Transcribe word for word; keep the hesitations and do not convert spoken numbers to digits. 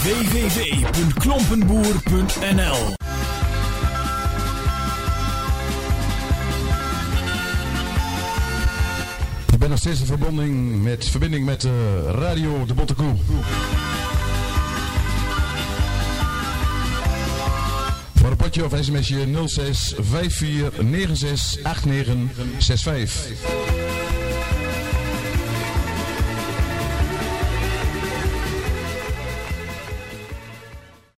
w w w punt klompenboer punt n l. Ik ben nog steeds in verbinding met, verbinding met uh, Radio de Botte Koe. Voor een potje of sms'je nul zes vijf vier negen zes acht negen zes vijf.